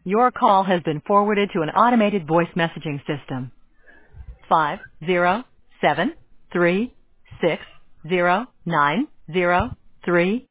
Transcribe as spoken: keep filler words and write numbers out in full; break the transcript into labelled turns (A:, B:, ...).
A: Your call has been forwarded to an automated voice messaging system. Five zero seven three six zero nine zero three